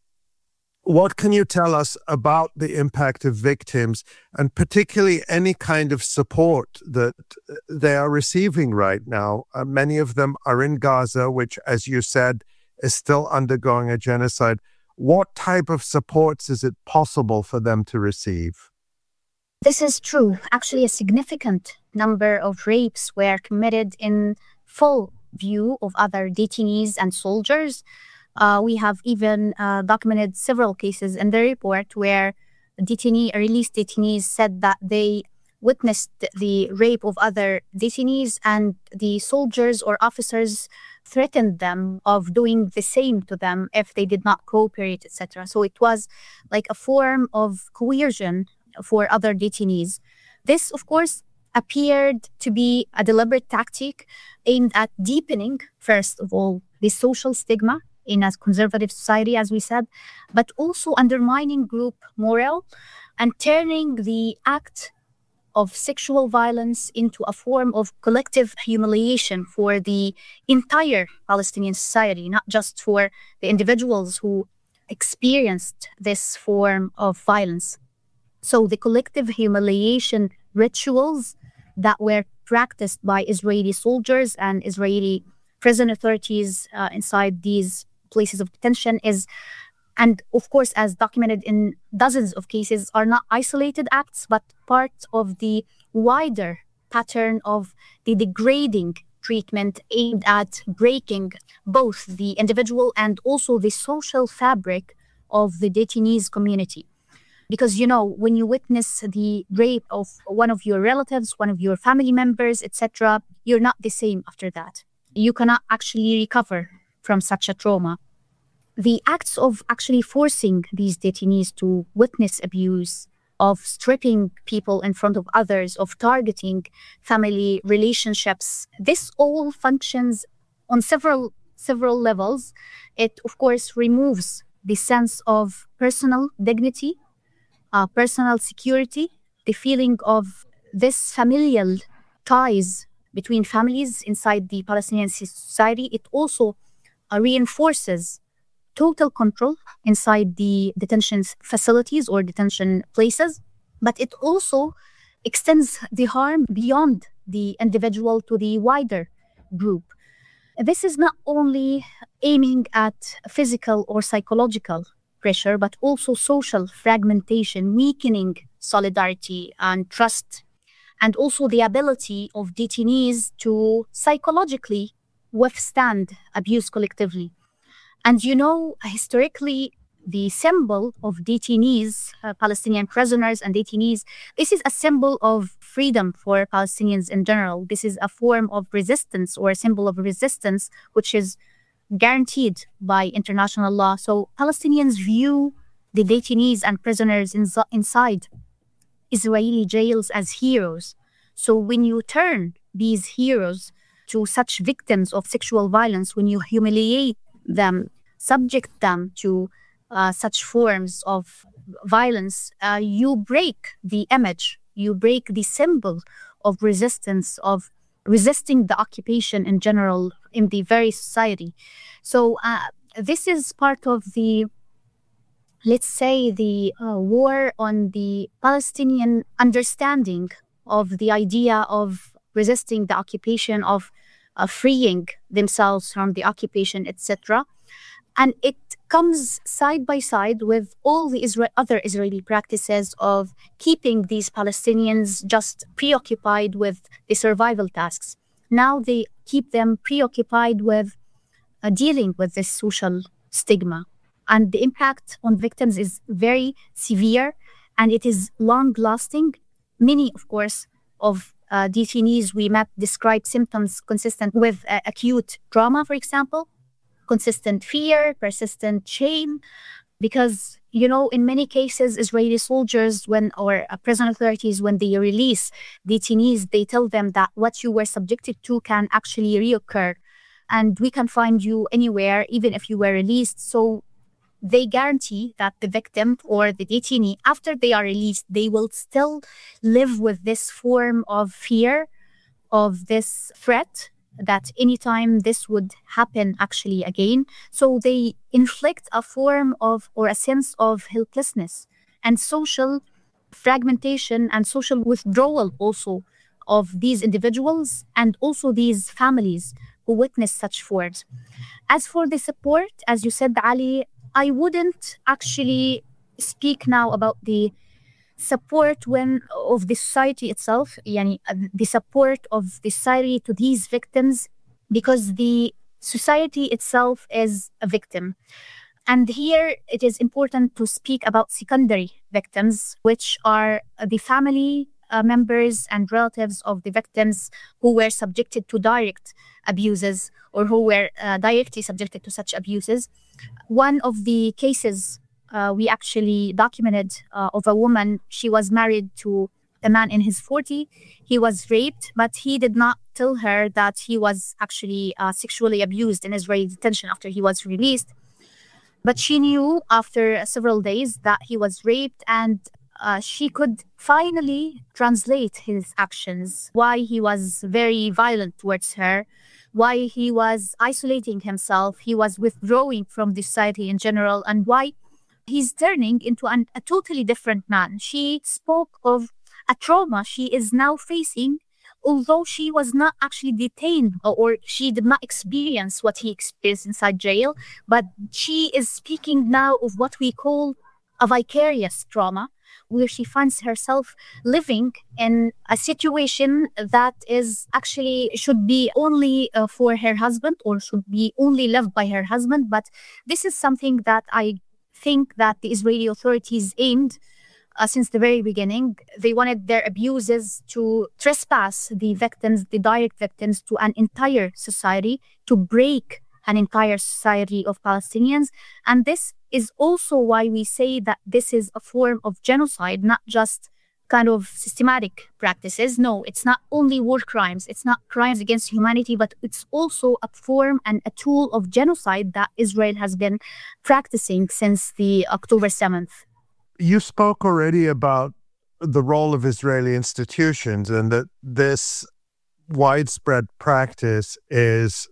What can you tell us about the impact of victims, and particularly any kind of support that they are receiving right now? Many of them are in Gaza, which, as you said, is still undergoing a genocide. What type of supports is it possible for them to receive? This is true. Actually, a significant number of rapes were committed in full view of other detainees and soldiers. We have even documented several cases in the report where released detainees said that they witnessed the rape of other detainees, and the soldiers or officers threatened them of doing the same to them if they did not cooperate, etc. So it was like a form of coercion for other detainees. This, of course, appeared to be a deliberate tactic aimed at deepening, first of all, the social stigma in a conservative society, as we said, but also undermining group morale and turning the act of sexual violence into a form of collective humiliation for the entire Palestinian society, not just for the individuals who experienced this form of violence. So the collective humiliation rituals that were practiced by Israeli soldiers and Israeli prison authorities inside these places of detention is and of course, as documented in dozens of cases, are not isolated acts, but part of the wider pattern of the degrading treatment aimed at breaking both the individual and also the social fabric of the detainees community. Because, when you witness the rape of one of your relatives, one of your family members, etc., you're not the same after that. You cannot actually recover from such a trauma. The acts of actually forcing these detainees to witness abuse, of stripping people in front of others, of targeting family relationships, this all functions on several levels. It, of course, removes the sense of personal dignity, personal security, the feeling of this familial ties between families inside the Palestinian society. It also reinforces total control inside the detention facilities or detention places, but it also extends the harm beyond the individual to the wider group. This is not only aiming at physical or psychological pressure, but also social fragmentation, weakening solidarity and trust, and also the ability of detainees to psychologically withstand abuse collectively. And historically, the symbol of detainees, Palestinian prisoners and detainees, this is a symbol of freedom for Palestinians in general. This is a form of resistance or a symbol of resistance, which is guaranteed by international law. So Palestinians view the detainees and prisoners inside Israeli jails as heroes. So when you turn these heroes to such victims of sexual violence, when you humiliate them, subject them to such forms of violence, you break the image, you break the symbol of resistance, of resisting the occupation in general in the very society. So this is part of the, let's say, the war on the Palestinian understanding of the idea of resisting the occupation, of freeing themselves from the occupation, etc. And it comes side by side with all the other Israeli practices of keeping these Palestinians just preoccupied with the survival tasks. Now they keep them preoccupied with dealing with this social stigma. And the impact on victims is very severe and it is long-lasting. Many, of course, of detainees we met describe symptoms consistent with acute trauma, for example, consistent fear, persistent shame, because, in many cases, Israeli soldiers or prison authorities, when they release detainees, they tell them that what you were subjected to can actually reoccur and we can find you anywhere, even if you were released. So they guarantee that the victim or the detainee, after they are released, they will still live with this form of fear, of this threat, that anytime this would happen actually again. So they inflict a form of, or a sense of helplessness and social fragmentation and social withdrawal also of these individuals and also these families who witness such forms. As for the support, as you said, Ali, I wouldn't actually speak now about the support of the society itself, the support of the society to these victims, because the society itself is a victim. And here it is important to speak about secondary victims, which are the family members and relatives of the victims who were subjected to direct abuses or who were directly subjected to such abuses. One of the cases we actually documented of a woman, she was married to a man in his 40s. He was raped, but he did not tell her that he was actually sexually abused in Israeli detention after he was released. But she knew after several days that he was raped, and she could finally translate his actions, why he was very violent towards her, why he was isolating himself, he was withdrawing from the society in general, and why he's turning into a totally different man. She spoke of a trauma she is now facing although she was not actually detained or she did not experience what he experienced inside jail, but she is speaking now of what we call a vicarious trauma, where she finds herself living in a situation that is actually should be only for her husband or should be only lived by her husband. But this is something that I think that the Israeli authorities aimed since the very beginning. They wanted their abuses to trespass the victims, the direct victims, to an entire society, to break an entire society of Palestinians. And this is also why we say that this is a form of genocide, not just kind of systematic practices. No, it's not only war crimes, it's not crimes against humanity, but it's also a form and a tool of genocide that Israel has been practicing since the October 7th. You spoke already about the role of Israeli institutions and that this widespread practice is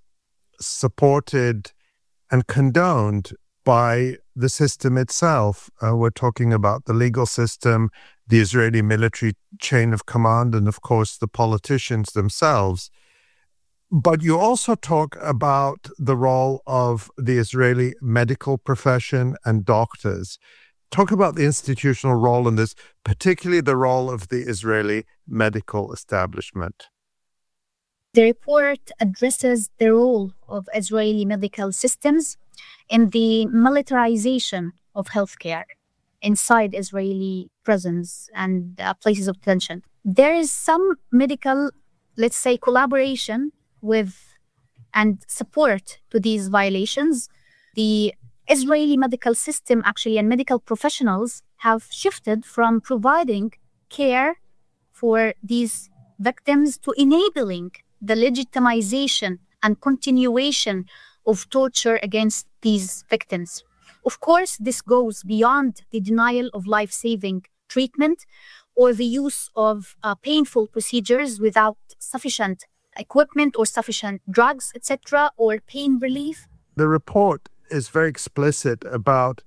supported and condoned by the system itself. We're talking about the legal system, the Israeli military chain of command, and of course the politicians themselves. But you also talk about the role of the Israeli medical profession and doctors. Talk about the institutional role in this, particularly the role of the Israeli medical establishment. The report addresses the role of Israeli medical systems in the militarization of healthcare inside Israeli prisons and places of detention. There is some medical, let's say, collaboration with and support to these violations. The Israeli medical system actually and medical professionals have shifted from providing care for these victims to enabling the legitimization and continuation of torture against these victims. Of course, this goes beyond the denial of life-saving treatment or the use of painful procedures without sufficient equipment or sufficient drugs, etc., or pain relief. The report is very explicit about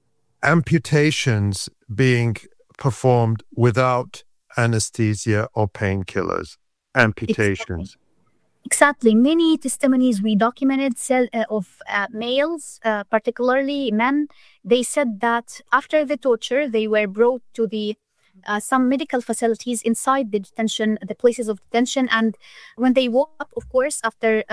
amputations being performed without anesthesia or painkillers. Amputations. Exactly. Many testimonies we documented of males, particularly men, they said that after the torture, they were brought to the some medical facilities inside the detention, the places of detention, and when they woke up, of course, after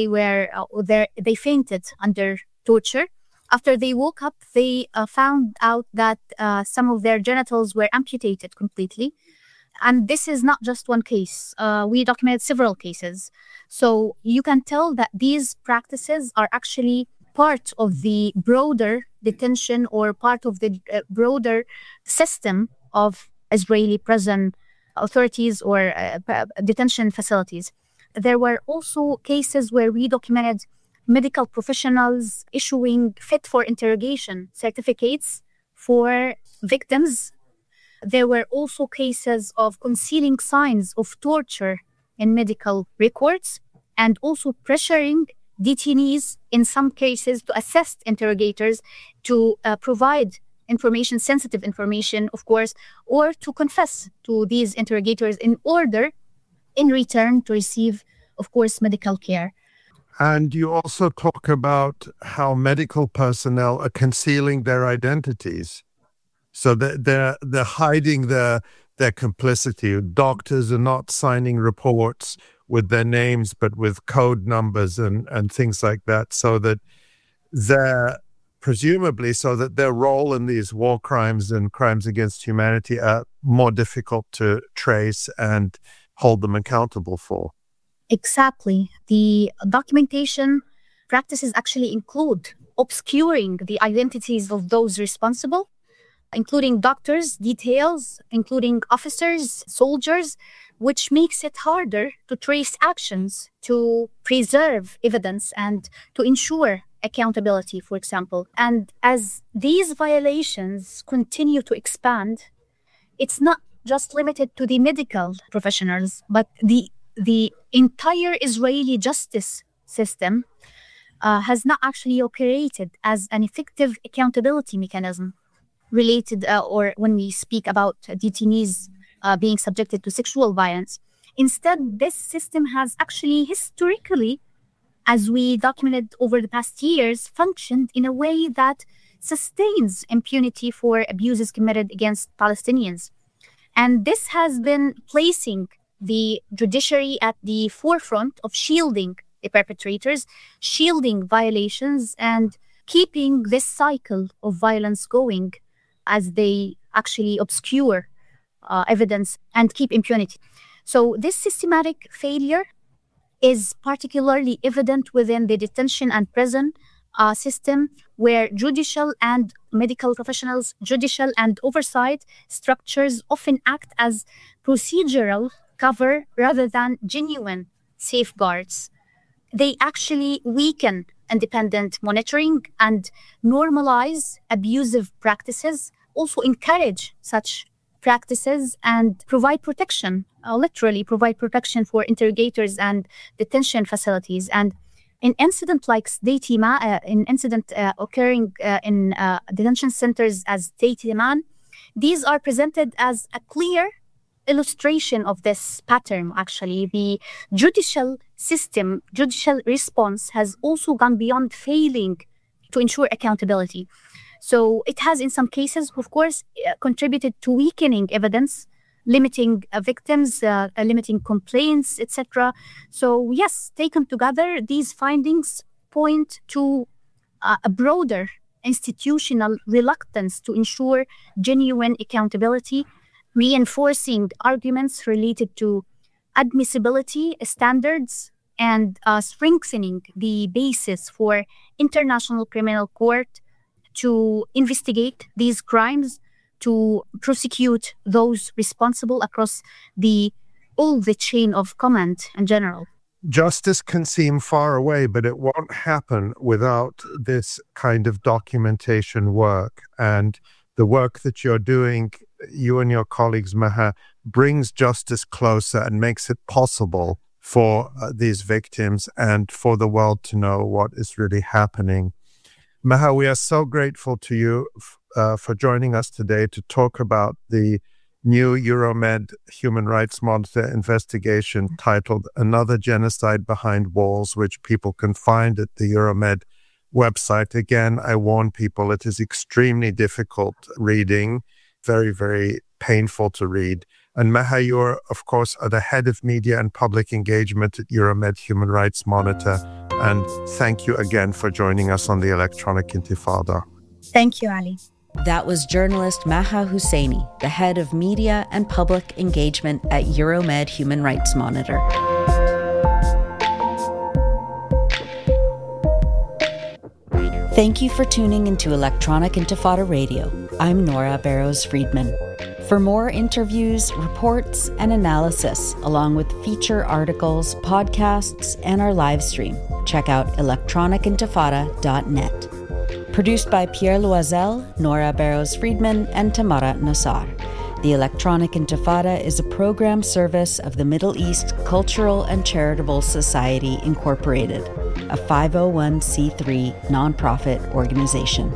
they fainted under torture. After they woke up, they found out that some of their genitals were amputated completely. And this is not just one case. We documented several cases. So you can tell that these practices are actually part of the broader detention or part of the broader system of Israeli prison authorities or detention facilities. There were also cases where we documented medical professionals issuing fit for interrogation certificates for victims. There were also cases of concealing signs of torture in medical records and also pressuring detainees in some cases to assist interrogators to provide information, sensitive information, of course, or to confess to these interrogators in order, in return, to receive, of course, medical care. And you also talk about how medical personnel are concealing their identities. So they're hiding their complicity. Doctors are not signing reports with their names, but with code numbers and things like that, so that their role in these war crimes and crimes against humanity are more difficult to trace and hold them accountable for. Exactly. The documentation practices actually include obscuring the identities of those responsible, including doctors, details, including officers, soldiers, which makes it harder to trace actions, to preserve evidence, and to ensure accountability, for example. And as these violations continue to expand, it's not just limited to the medical professionals, but the entire Israeli justice system has not actually operated as an effective accountability mechanism related or when we speak about detainees being subjected to sexual violence. Instead, this system has actually historically, as we documented over the past years, functioned in a way that sustains impunity for abuses committed against Palestinians. And this has been placing the judiciary at the forefront of shielding the perpetrators, shielding violations, and keeping this cycle of violence going as they actually obscure evidence and keep impunity. So this systematic failure is particularly evident within the detention and prison system, where judicial and medical professionals, judicial and oversight structures often act as procedural cover rather than genuine safeguards. They actually weaken independent monitoring and normalize abusive practices, also encourage such practices and provide protection, literally provide protection for interrogators and detention facilities. And in incident like Sdeit Yaman, in incident occurring in detention centers as Sdeit Yaman, these are presented as a clear illustration of this pattern. Actually, the judicial system, judicial response has also gone beyond failing to ensure accountability. So it has, in some cases, of course, contributed to weakening evidence, limiting victims, limiting complaints, etc. So yes, taken together, these findings point to a broader institutional reluctance to ensure genuine accountability, reinforcing arguments related to admissibility standards and strengthening the basis for International Criminal Court to investigate these crimes, to prosecute those responsible across all the chain of command in general. Justice can seem far away, but it won't happen without this kind of documentation work. And the work that you're doing, you and your colleagues, Maha, brings justice closer and makes it possible for these victims and for the world to know what is really happening. Maha, we are so grateful to you for joining us today to talk about the new Euromed Human Rights Monitor investigation titled Another Genocide Behind Walls, which people can find at the Euromed website. Again, I warn people, it is extremely difficult reading, very, very painful to read. And Maha, you are, of course, the head of media and public engagement at Euromed Human Rights Monitor. And thank you again for joining us on the Electronic Intifada. Thank you, Ali. That was journalist Maha Husseini, the head of media and public engagement at Euromed Human Rights Monitor. Thank you for tuning into Electronic Intifada Radio. I'm Nora Barrows-Friedman. For more interviews, reports, and analysis, along with feature articles, podcasts, and our live stream, check out electronicintifada.net. Produced by Pierre Loisel, Nora Barrows-Friedman, and Tamara Nassar. The Electronic Intifada is a program service of the Middle East Cultural and Charitable Society, Incorporated, a 501c3 nonprofit organization.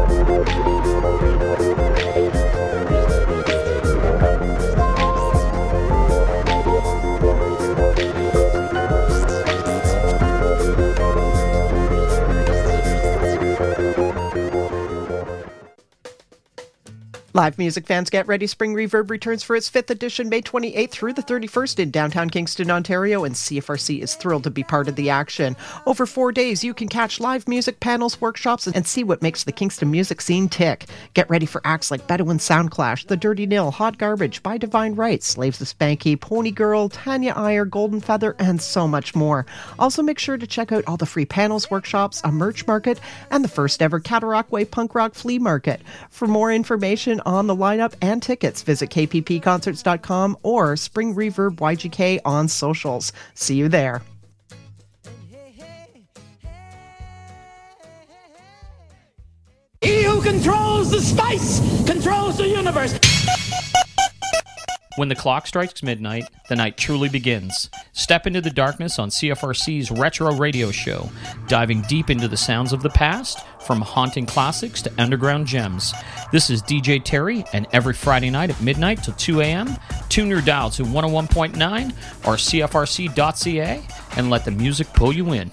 Live music fans, get ready. Spring Reverb returns for its 5th edition May 28th through the 31st in downtown Kingston, Ontario, and CFRC is thrilled to be part of the action. Over 4 days, you can catch live music, panels, workshops, and see what makes the Kingston music scene tick. Get ready for acts like Bedouin Soundclash, The Dirty Nil, Hot Garbage, By Divine Right, Slaves of Spanky, Pony Girl, Tanya Iyer, Golden Feather, and so much more. Also, make sure to check out all the free panels, workshops, a merch market, and the first ever Cataract Way Punk Rock Flea Market. For more information on the lineup and tickets, visit kppconcerts.com or Spring Reverb YGK on socials. See you there. He who controls the spice controls the universe. When the clock strikes midnight, the night truly begins. Step into the darkness on CFRC's Retro Radio Show, diving deep into the sounds of the past, from haunting classics to underground gems. This is DJ Terry, and every Friday night at midnight till 2 a.m., tune your dial to 101.9 or CFRC.ca and let the music pull you in.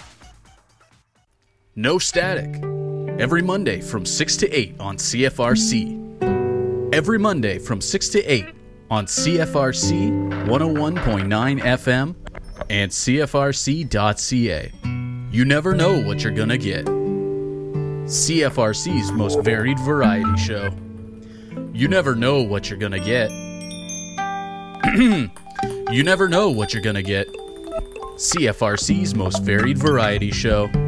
No Static. Every Monday from 6 to 8 on CFRC. Every Monday from 6 to 8 on CFRC 101.9 FM and CFRC.ca. You never know what you're gonna get. CFRC's most varied variety show. You never know what you're gonna get. You never know what you're gonna get. CFRC's most varied variety show.